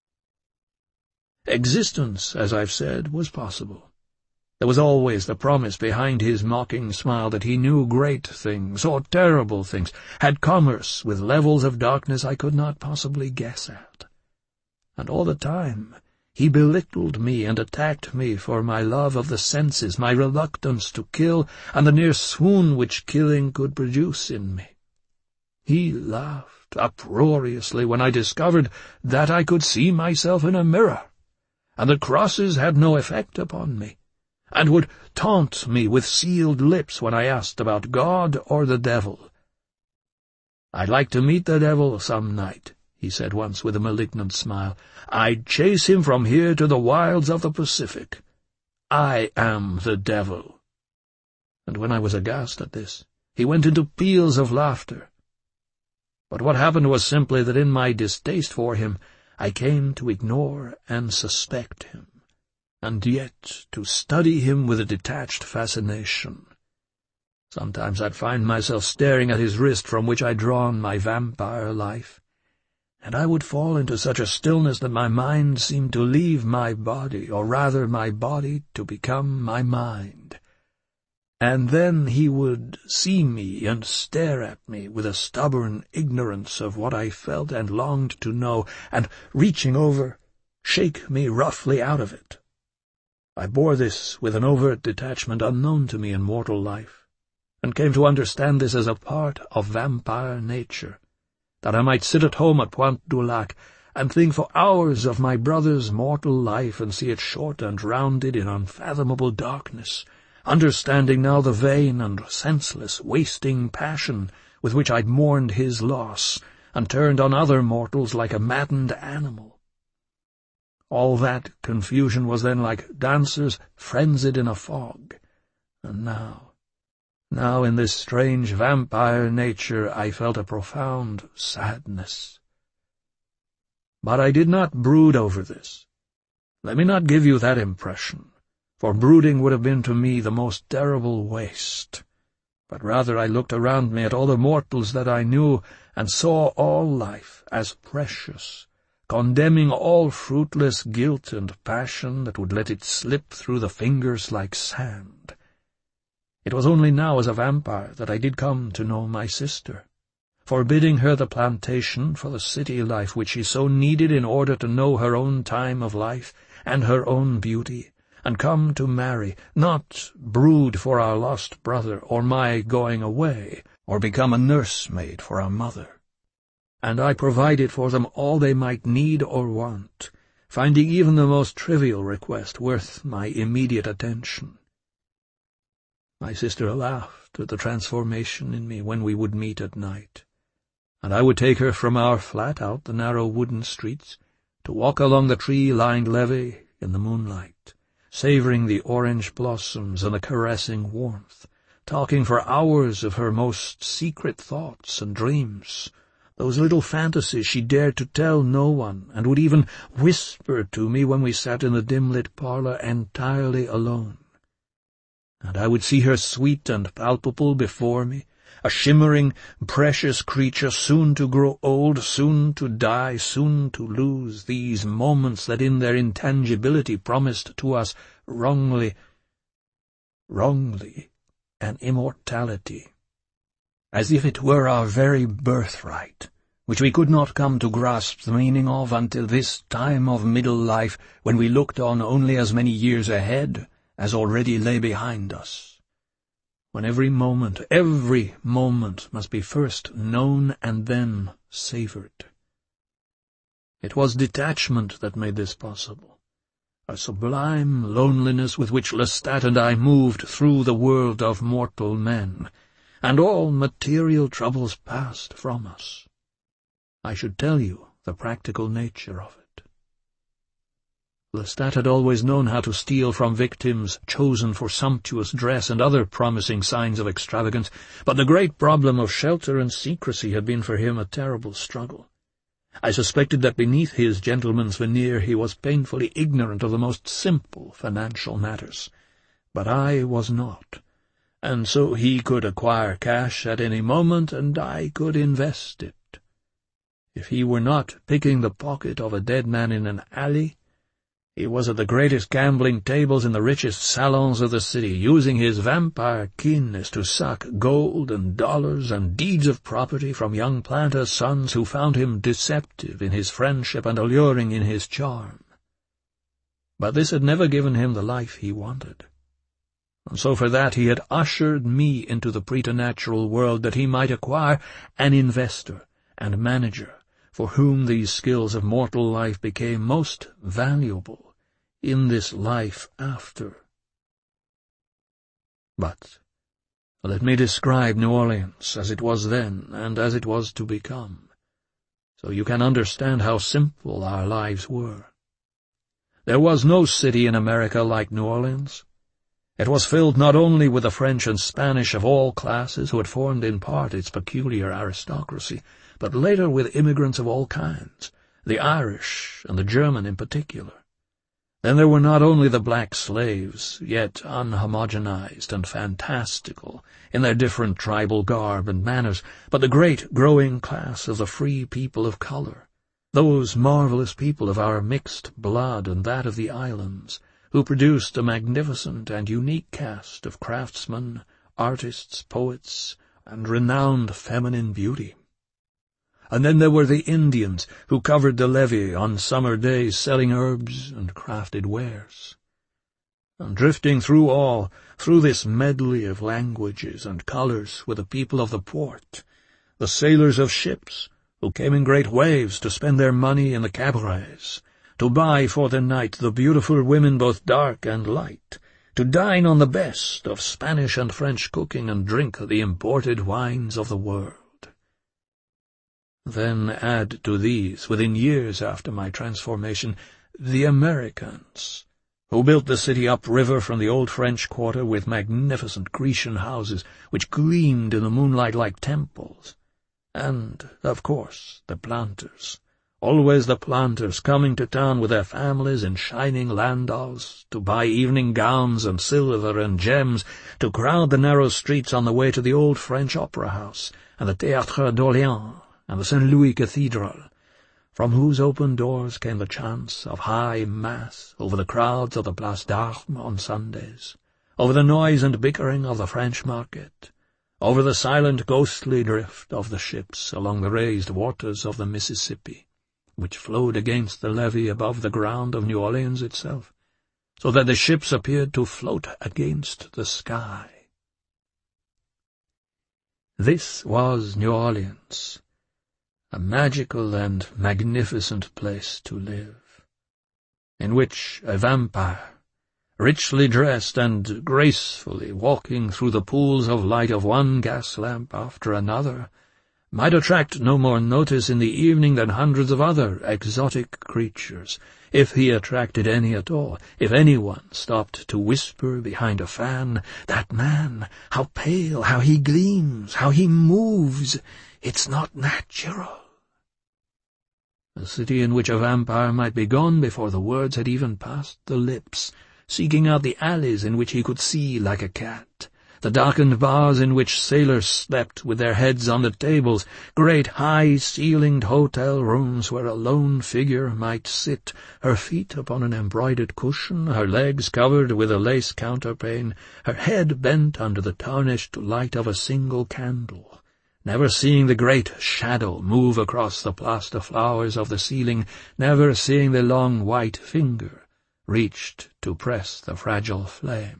Existence, as I've said, was possible. There was always the promise behind his mocking smile that he knew great things, or terrible things, had commerce with levels of darkness I could not possibly guess at. And all the time he belittled me and attacked me for my love of the senses, my reluctance to kill, and the near swoon which killing could produce in me. He laughed uproariously when I discovered that I could see myself in a mirror, and the crosses had no effect upon me, and would taunt me with sealed lips when I asked about God or the devil. "I'd like to meet the devil some night," he said once with a malignant smile. "I'd chase him from here to the wilds of the Pacific. I am the devil." And when I was aghast at this, he went into peals of laughter. But what happened was simply that in my distaste for him, I came to ignore and suspect him, and yet to study him with a detached fascination. Sometimes I'd find myself staring at his wrist from which I'd drawn my vampire life, and I would fall into such a stillness that my mind seemed to leave my body, or rather my body to become my mind. And then he would see me and stare at me with a stubborn ignorance of what I felt and longed to know, and, reaching over, shake me roughly out of it. I bore this with an overt detachment unknown to me in mortal life, and came to understand this as a part of vampire nature, that I might sit at home at Pointe du Lac and think for hours of my brother's mortal life and see it short and rounded in unfathomable darkness, understanding now the vain and senseless wasting passion with which I'd mourned his loss, and turned on other mortals like a maddened animal. All that confusion was then like dancers frenzied in a fog, and now, now in this strange vampire nature I felt a profound sadness. But I did not brood over this. Let me not give you that impression, for brooding would have been to me the most terrible waste. But rather I looked around me at all the mortals that I knew, and saw all life as precious, condemning all fruitless guilt and passion that would let it slip through the fingers like sand. It was only now as a vampire that I did come to know my sister, forbidding her the plantation for the city life which she so needed in order to know her own time of life and her own beauty, and come to marry, not brood for our lost brother, or my going away, or become a nursemaid for our mother. And I provided for them all they might need or want, finding even the most trivial request worth my immediate attention. My sister laughed at the transformation in me when we would meet at night, and I would take her from our flat out the narrow wooden streets to walk along the tree-lined levee in the moonlight, savouring the orange blossoms and the caressing warmth, talking for hours of her most secret thoughts and dreams, those little fantasies she dared to tell no one, and would even whisper to me when we sat in the dim-lit parlour entirely alone. And I would see her sweet and palpable before me, a shimmering, precious creature, soon to grow old, soon to die, soon to lose these moments that in their intangibility promised to us wrongly, wrongly, an immortality, as if it were our very birthright, which we could not come to grasp the meaning of until this time of middle life, when we looked on only as many years ahead as already lay behind us, when every moment, every moment must be first known and then savoured. It was detachment that made this possible, a sublime loneliness with which Lestat and I moved through the world of mortal men, and all material troubles passed from us. I should tell you the practical nature of it. Lestat had always known how to steal from victims chosen for sumptuous dress and other promising signs of extravagance, but the great problem of shelter and secrecy had been for him a terrible struggle. I suspected that beneath his gentleman's veneer he was painfully ignorant of the most simple financial matters, but I was not, and so he could acquire cash at any moment, and I could invest it. If he were not picking the pocket of a dead man in an alley, he was at the greatest gambling tables in the richest salons of the city, using his vampire keenness to suck gold and dollars and deeds of property from young planters' sons who found him deceptive in his friendship and alluring in his charm. But this had never given him the life he wanted, and so for that he had ushered me into the preternatural world that he might acquire an investor and manager for whom these skills of mortal life became most valuable in this life after. But let me describe New Orleans as it was then and as it was to become, so you can understand how simple our lives were. There was no city in America like New Orleans. It was filled not only with the French and Spanish of all classes who had formed in part its peculiar aristocracy, but later with immigrants of all kinds, the Irish and the German in particular. Then there were not only the black slaves, yet unhomogenized and fantastical in their different tribal garb and manners, but the great growing class of the free people of color, those marvelous people of our mixed blood and that of the islands, who produced a magnificent and unique cast of craftsmen, artists, poets, and renowned feminine beauty. And then there were the Indians, who covered the levee on summer days selling herbs and crafted wares. And drifting through all, through this medley of languages and colours, were the people of the port, the sailors of ships, who came in great waves to spend their money in the cabarets, to buy for the night the beautiful women both dark and light, to dine on the best of Spanish and French cooking and drink the imported wines of the world. Then add to these, within years after my transformation, the Americans, who built the city upriver from the old French quarter with magnificent Grecian houses which gleamed in the moonlight like temples, and, of course, the planters, always the planters coming to town with their families in shining landaus, to buy evening gowns and silver and gems, to crowd the narrow streets on the way to the old French Opera House and the Théâtre d'Orléans and the Saint Louis Cathedral, from whose open doors came the chants of high mass over the crowds of the Place d'Armes on Sundays, over the noise and bickering of the French market, over the silent ghostly drift of the ships along the raised waters of the Mississippi, which flowed against the levee above the ground of New Orleans itself, so that the ships appeared to float against the sky. This was New Orleans, a magical and magnificent place to live, in which a vampire, richly dressed and gracefully walking through the pools of light of one gas lamp after another, might attract no more notice in the evening than hundreds of other exotic creatures, if he attracted any at all. If anyone stopped to whisper behind a fan, "That man, how pale, how he gleams, how he moves, it's not natural." A city in which a vampire might be gone before the words had even passed the lips, seeking out the alleys in which he could see like a cat, the darkened bars in which sailors slept with their heads on the tables, great high-ceilinged hotel rooms where a lone figure might sit, her feet upon an embroidered cushion, her legs covered with a lace counterpane, her head bent under the tarnished light of a single candle, never seeing the great shadow move across the plaster flowers of the ceiling, never seeing the long white finger reached to press the fragile flame.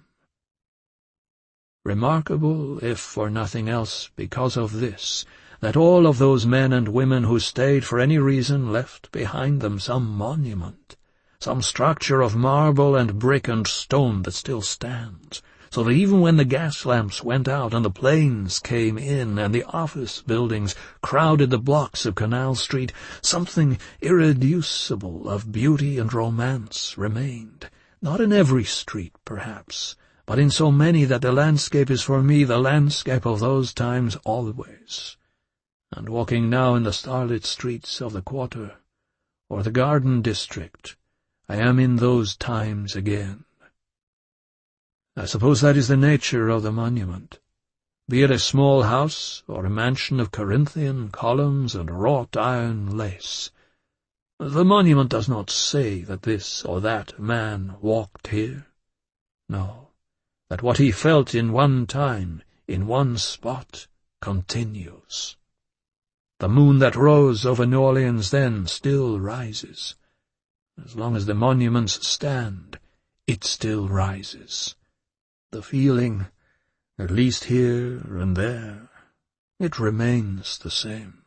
Remarkable, if for nothing else, because of this, that all of those men and women who stayed for any reason left behind them some monument, some structure of marble and brick and stone that still stands, so that even when the gas lamps went out and the planes came in and the office buildings crowded the blocks of Canal Street, something irreducible of beauty and romance remained, not in every street, perhaps, but in so many that the landscape is for me the landscape of those times always. And walking now in the starlit streets of the Quarter, or the Garden District, I am in those times again. I suppose that is the nature of the monument, be it a small house or a mansion of Corinthian columns and wrought iron lace. The monument does not say that this or that man walked here. No, that what he felt in one time, in one spot, continues. The moon that rose over New Orleans then still rises. As long as the monuments stand, it still rises. The feeling, at least here and there, it remains the same.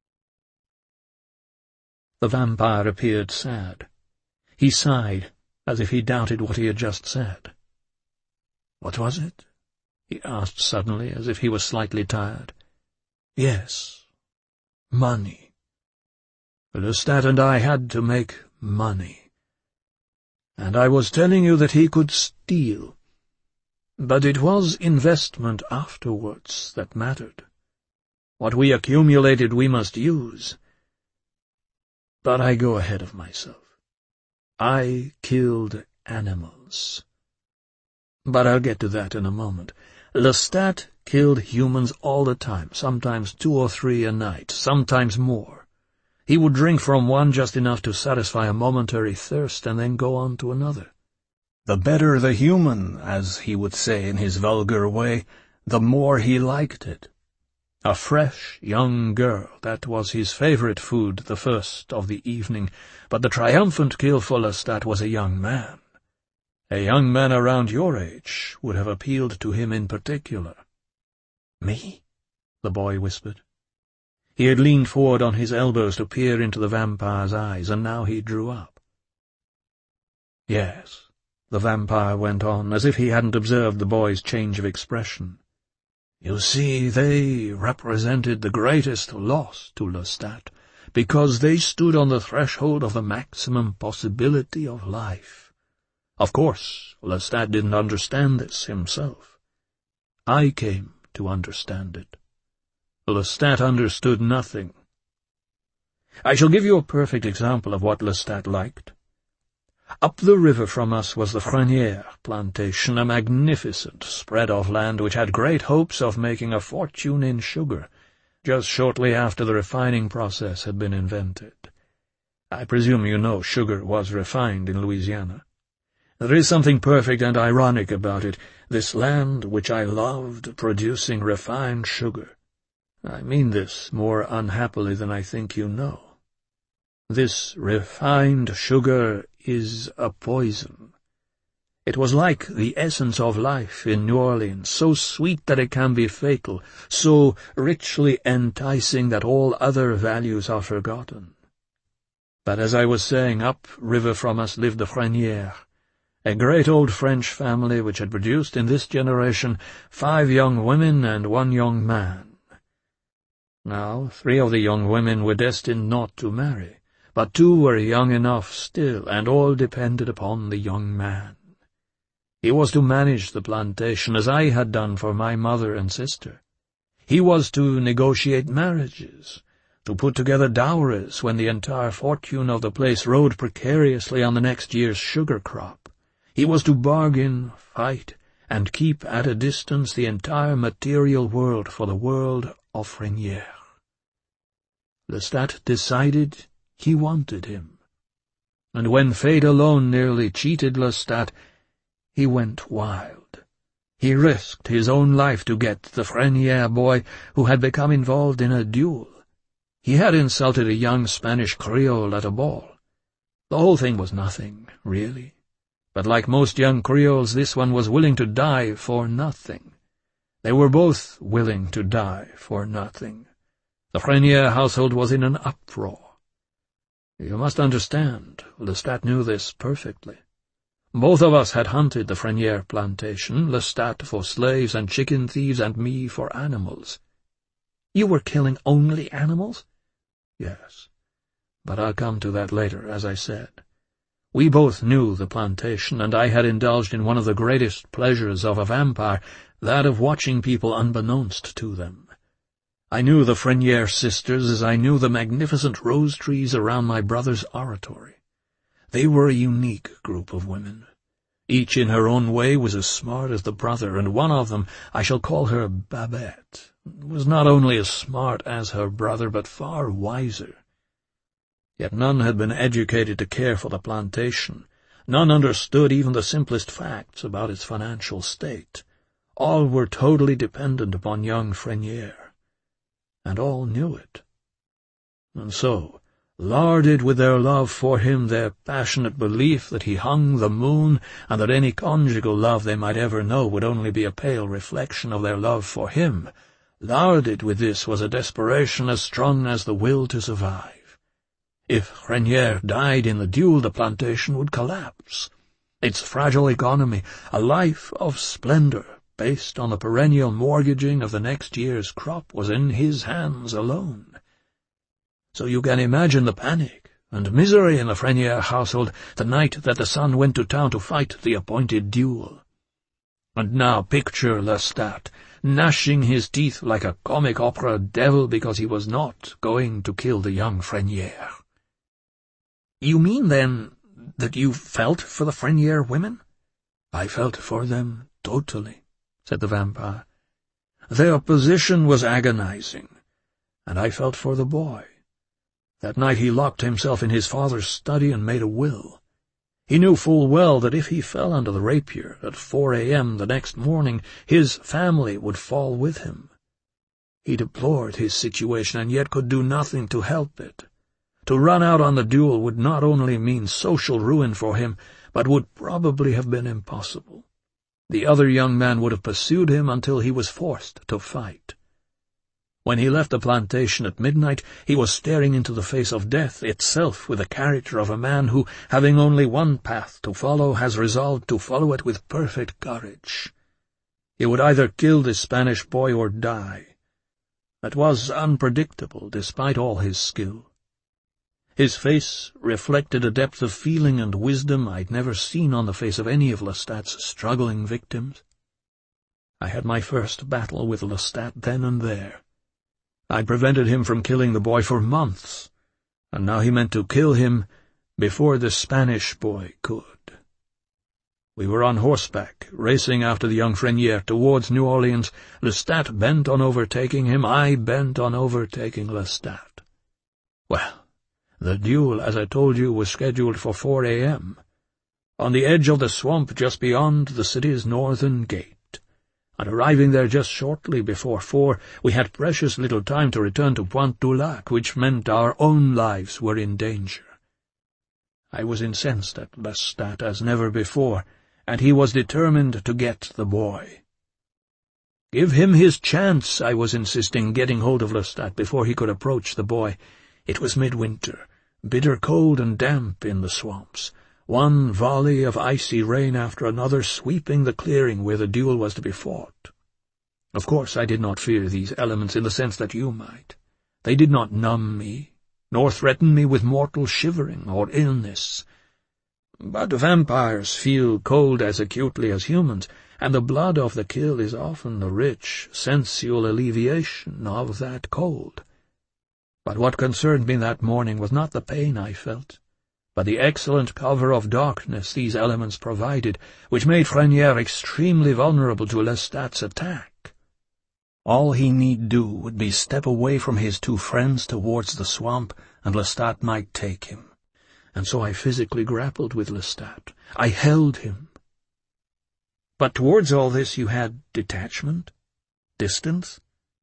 The vampire appeared sad. He sighed, as if he doubted what he had just said. "What was it?" he asked suddenly, as if he was slightly tired. "Yes, money. Lestat and I had to make money. And I was telling you that he could steal. But it was investment afterwards that mattered. What we accumulated we must use. But I go ahead of myself. I killed animals. But I'll get to that in a moment. Lestat killed humans all the time, sometimes two or three a night, sometimes more. He would drink from one just enough to satisfy a momentary thirst and then go on to another. The better the human, as he would say in his vulgar way, the more he liked it. A fresh young girl, that was his favourite food the first of the evening, but the triumphant kill for Lestat was a young man. A young man around your age would have appealed to him in particular. "Me?" the boy whispered. He had leaned forward on his elbows to peer into the vampire's eyes, and now he drew up. "Yes," the vampire went on, as if he hadn't observed the boy's change of expression. "You see, they represented the greatest loss to Lestat, because they stood on the threshold of the maximum possibility of life. Of course, Lestat didn't understand this himself. I came to understand it. Lestat understood nothing. I shall give you a perfect example of what Lestat liked. Up the river from us was the Frenière plantation, a magnificent spread of land which had great hopes of making a fortune in sugar, just shortly after the refining process had been invented. I presume you know sugar was refined in Louisiana. There is something perfect and ironic about it, this land which I loved producing refined sugar. I mean this more unhappily than I think you know. This refined sugar is a poison. It was like the essence of life in New Orleans, so sweet that it can be fatal, so richly enticing that all other values are forgotten. But as I was saying, up river from us lived the Frenières, a great old French family which had produced in this generation five young women and one young man. Now, three of the young women were destined not to marry, but two were young enough still, and all depended upon the young man. He was to manage the plantation as I had done for my mother and sister. He was to negotiate marriages, to put together dowries when the entire fortune of the place rode precariously on the next year's sugar crop. He was to bargain, fight, and keep at a distance the entire material world for the world of Frenières. Lestat decided he wanted him, and when fate alone nearly cheated Lestat, he went wild. He risked his own life to get the Frenière boy who had become involved in a duel. He had insulted a young Spanish Creole at a ball. The whole thing was nothing, really. But like most young Creoles, this one was willing to die for nothing. They were both willing to die for nothing. The Frenière household was in an uproar. You must understand, Lestat knew this perfectly. Both of us had hunted the Frenière plantation, Lestat for slaves and chicken thieves, and me for animals. You were killing only animals? Yes, but I'll come to that later, as I said. We both knew the plantation, and I had indulged in one of the greatest pleasures of a vampire, that of watching people unbeknownst to them. I knew the Frenière sisters as I knew the magnificent rose trees around my brother's oratory. They were a unique group of women. Each in her own way was as smart as the brother, and one of them, I shall call her Babette, was not only as smart as her brother, but far wiser. Yet none had been educated to care for the plantation. None understood even the simplest facts about its financial state. All were totally dependent upon young Frenière, and all knew it. And so, larded with their love for him, their passionate belief that he hung the moon, and that any conjugal love they might ever know would only be a pale reflection of their love for him, larded with this was a desperation as strong as the will to survive. If Frenière died in the duel, the plantation would collapse. Its fragile economy, a life of splendor, based on the perennial mortgaging of the next year's crop, was in his hands alone. So you can imagine the panic and misery in the Frenière household the night that the son went to town to fight the appointed duel. And now picture Lestat, gnashing his teeth like a comic opera devil because he was not going to kill the young Frenière. You mean, then, that you felt for the Frenière women? I felt for them totally, said the vampire. Their position was agonizing, and I felt for the boy. That night he locked himself in his father's study and made a will. He knew full well that if he fell under the rapier at four a m the next morning, his family would fall with him. He deplored his situation and yet could do nothing to help it. To run out on the duel would not only mean social ruin for him, but would probably have been impossible. The other young man would have pursued him until he was forced to fight. When he left the plantation at midnight, he was staring into the face of death itself with the character of a man who, having only one path to follow, has resolved to follow it with perfect courage. He would either kill the Spanish boy or die. It was unpredictable, despite all his skill. His face reflected a depth of feeling and wisdom I'd never seen on the face of any of Lestat's struggling victims. I had my first battle with Lestat then and there. I'd prevented him from killing the boy for months, and now he meant to kill him before the Spanish boy could. We were on horseback, racing after the young Frenière towards New Orleans, Lestat bent on overtaking him, I bent on overtaking Lestat. Well, the duel, as I told you, was scheduled for four a m on the edge of the swamp just beyond the city's northern gate. And arriving there just shortly before four, we had precious little time to return to Pointe du Lac, which meant our own lives were in danger. I was incensed at Lestat as never before, and he was determined to get the boy. Give him his chance, I was insisting, getting hold of Lestat before he could approach the boy. It was midwinter, bitter cold and damp in the swamps, one volley of icy rain after another sweeping the clearing where the duel was to be fought. Of course I did not fear these elements in the sense that you might. They did not numb me, nor threaten me with mortal shivering or illness. But vampires feel cold as acutely as humans, and the blood of the kill is often the rich, sensual alleviation of that cold. But what concerned me that morning was not the pain I felt, but the excellent cover of darkness these elements provided, which made Frenier extremely vulnerable to Lestat's attack. All he need do would be step away from his two friends towards the swamp, and Lestat might take him. And so I physically grappled with Lestat. I held him. But towards all this you had detachment? Distance?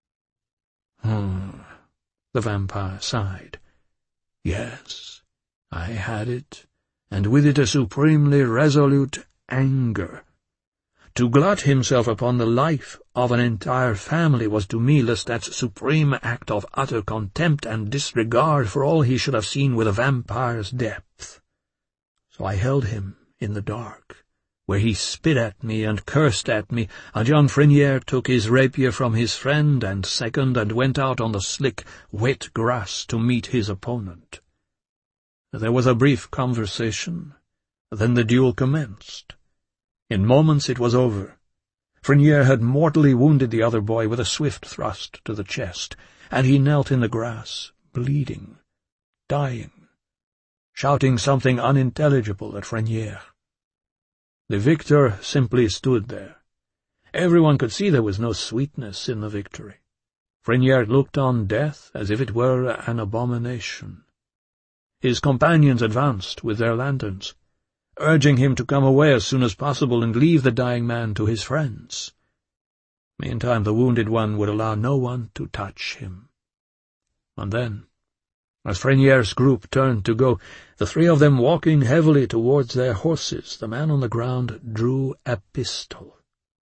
Hmm, the vampire sighed. Yes, I had it, and with it a supremely resolute anger. To glut himself upon the life of an entire family was to me Lestat's supreme act of utter contempt and disregard for all he should have seen with a vampire's depth. So I held him in the dark, where he spit at me and cursed at me, and Jean Frenier took his rapier from his friend and second and went out on the slick, wet grass to meet his opponent. There was a brief conversation, then the duel commenced. In moments it was over. Frenier had mortally wounded the other boy with a swift thrust to the chest, and he knelt in the grass, bleeding, dying, shouting something unintelligible at Frenier. The victor simply stood there. Everyone could see there was no sweetness in the victory. Frenier looked on death as if it were an abomination. His companions advanced with their lanterns, urging him to come away as soon as possible and leave the dying man to his friends. Meantime the wounded one would allow no one to touch him. And then, as Frenier's group turned to go, the three of them walking heavily towards their horses, the man on the ground drew a pistol.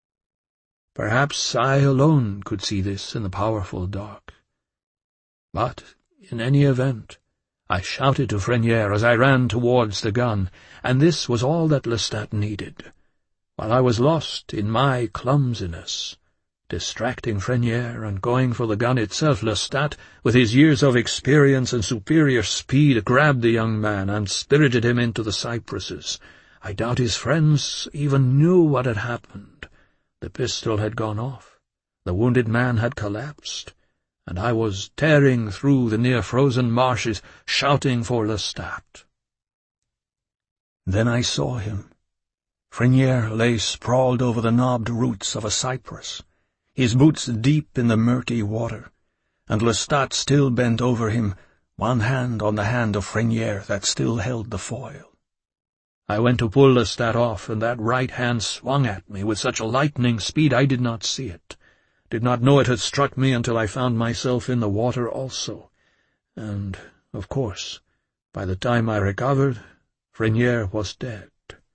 Perhaps I alone could see this in the powerful dark. But, in any event, I shouted to Frenier as I ran towards the gun, and this was all that Lestat needed, while I was lost in my clumsiness. Distracting Frenier and going for the gun itself, Lestat, with his years of experience and superior speed, grabbed the young man and spirited him into the cypresses. I doubt his friends even knew what had happened. The pistol had gone off, the wounded man had collapsed, and I was tearing through the near-frozen marshes, shouting for Lestat. Then I saw him. Frenier lay sprawled over the knobbed roots of a cypress, his boots deep in the murky water, and Lestat still bent over him, one hand on the hand of Frenier that still held the foil. I went to pull Lestat off, and that right hand swung at me with such a lightning speed I did not see it. Did not know it had struck me until I found myself in the water also, and, of course, by the time I recovered, Frenier was dead.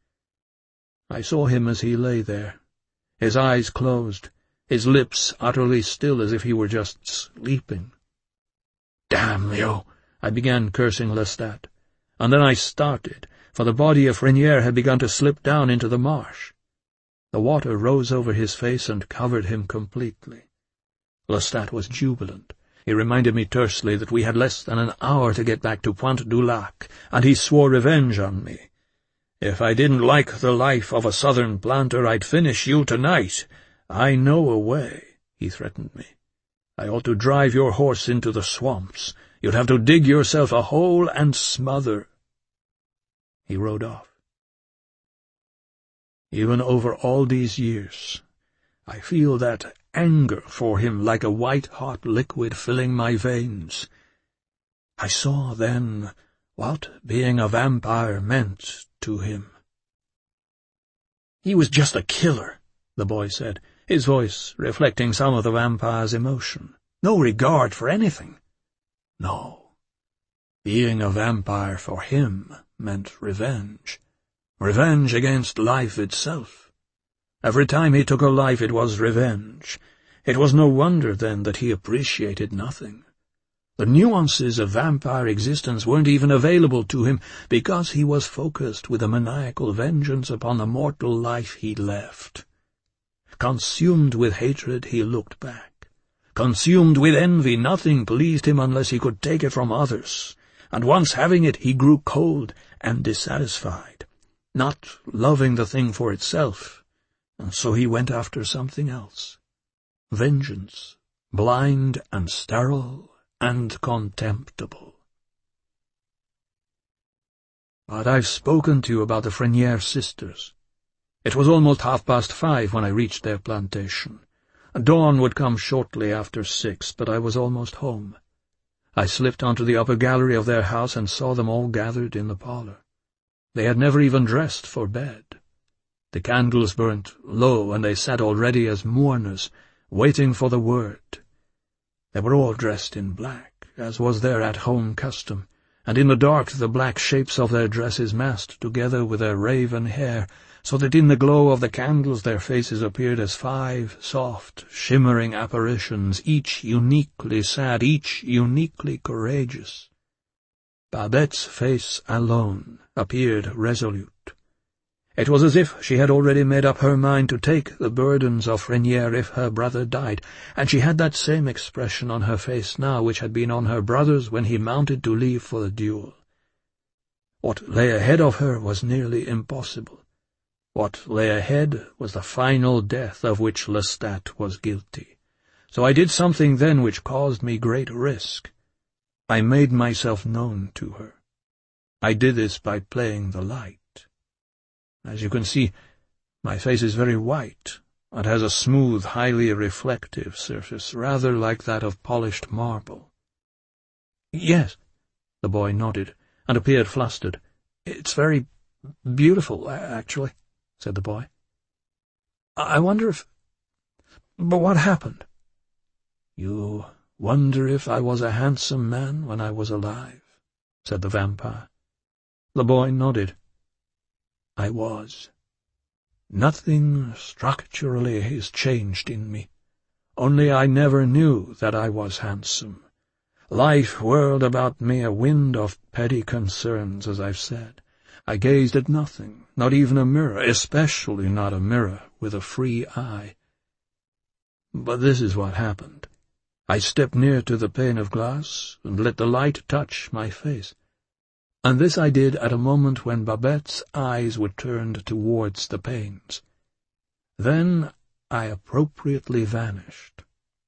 I saw him as he lay there, his eyes closed, his lips utterly still as if he were just sleeping. "Damn you!" I began cursing Lestat, and then I started, for the body of Frenier had begun to slip down into the marsh. The water rose over his face and covered him completely. Lestat was jubilant. He reminded me tersely that we had less than an hour to get back to Pointe du Lac, and he swore revenge on me. "If I didn't like the life of a southern planter, I'd finish you tonight. I know a way," he threatened me. "I ought to drive your horse into the swamps. You'd have to dig yourself a hole and smother." He rode off. Even over all these years, I feel that anger for him like a white-hot liquid filling my veins. I saw then what being a vampire meant to him. "He was just a killer," the boy said, his voice reflecting some of the vampire's emotion. "No regard for anything." No, being a vampire for him meant revenge. Revenge against life itself. Every time he took a life it was revenge. It was no wonder, then, that he appreciated nothing. The nuances of vampire existence weren't even available to him because he was focused with a maniacal vengeance upon the mortal life he left. Consumed with hatred, he looked back. Consumed with envy, nothing pleased him unless he could take it from others, and once having it, he grew cold and dissatisfied, not loving the thing for itself, and so he went after something else. Vengeance, blind and sterile and contemptible. But I've spoken to you about the Freniere sisters. It was almost half past five when I reached their plantation. Dawn would come shortly after six, but I was almost home. I slipped onto the upper gallery of their house and saw them all gathered in the parlor. They had never even dressed for bed. The candles burnt low, and they sat already as mourners, waiting for the word. They were all dressed in black, as was their at-home custom, and in the dark the black shapes of their dresses massed together with their raven hair, so that in the glow of the candles their faces appeared as five soft, shimmering apparitions, each uniquely sad, each uniquely courageous. Babette's face alone appeared resolute. It was as if she had already made up her mind to take the burdens of Freniere if her brother died, and she had that same expression on her face now which had been on her brother's when he mounted to leave for the duel. What lay ahead of her was nearly impossible. What lay ahead was the final death of which Lestat was guilty. So I did something then which caused me great risk. I made myself known to her. I did this by playing the light. As you can see, my face is very white, and has a smooth, highly reflective surface, rather like that of polished marble. "Yes," the boy nodded, and appeared flustered. "It's very beautiful, actually," said the boy. "I wonder if... But what happened?" "You wonder if I was a handsome man when I was alive," said the vampire. The boy nodded. "I was. Nothing structurally is changed in me. Only I never knew that I was handsome. Life whirled about me a wind of petty concerns, as I've said. I gazed at nothing, not even a mirror, especially not a mirror with a free eye. But this is what happened. I stepped near to the pane of glass and let the light touch my face. And this I did at a moment when Babette's eyes were turned towards the panes. Then I appropriately vanished.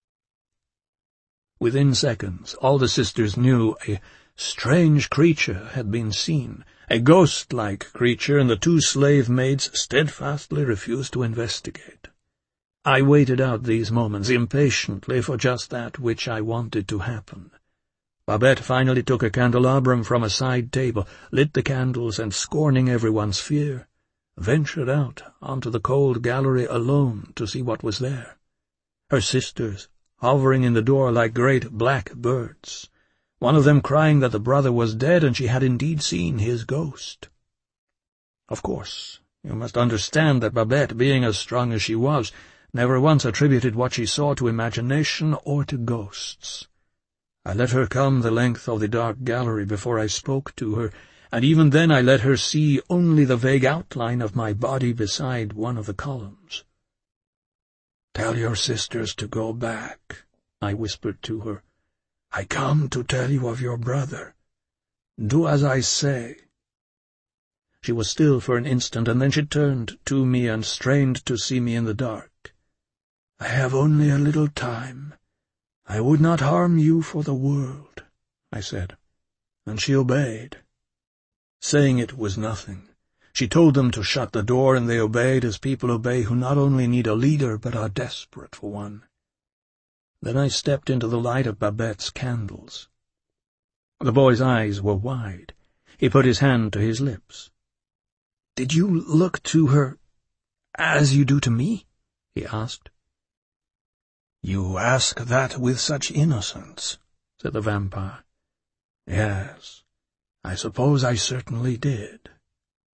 Within seconds, all the sisters knew a strange creature had been seen, a ghost-like creature, and the two slave maids steadfastly refused to investigate. I waited out these moments impatiently for just that which I wanted to happen. Babette finally took a candelabrum from a side table, lit the candles, and, scorning everyone's fear, ventured out onto the cold gallery alone to see what was there. Her sisters, hovering in the door like great black birds, one of them crying that the brother was dead and she had indeed seen his ghost. Of course, you must understand that Babette, being as strong as she was, never once attributed what she saw to imagination or to ghosts. I let her come the length of the dark gallery before I spoke to her, and even then I let her see only the vague outline of my body beside one of the columns. "Tell your sisters to go back," I whispered to her. "I come to tell you of your brother. Do as I say." She was still for an instant, and then she turned to me and strained to see me in the dark. "I have only a little time. I would not harm you for the world," I said, and she obeyed. Saying it was nothing. She told them to shut the door, and they obeyed as people obey who not only need a leader but are desperate for one. Then I stepped into the light of Babette's candles. The boy's eyes were wide. He put his hand to his lips. "Did you look to her as you do to me?" he asked. "You ask that with such innocence," said the vampire. "Yes, I suppose I certainly did."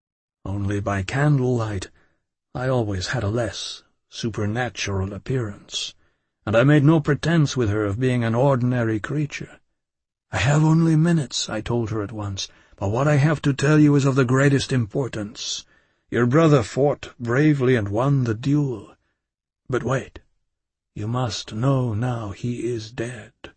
Only by candlelight I always had a less supernatural appearance, and I made no pretense with her of being an ordinary creature. I have only minutes, I told her at once, but what I have to tell you is of the greatest importance. Your brother fought bravely and won the duel. But wait, you must know now he is dead.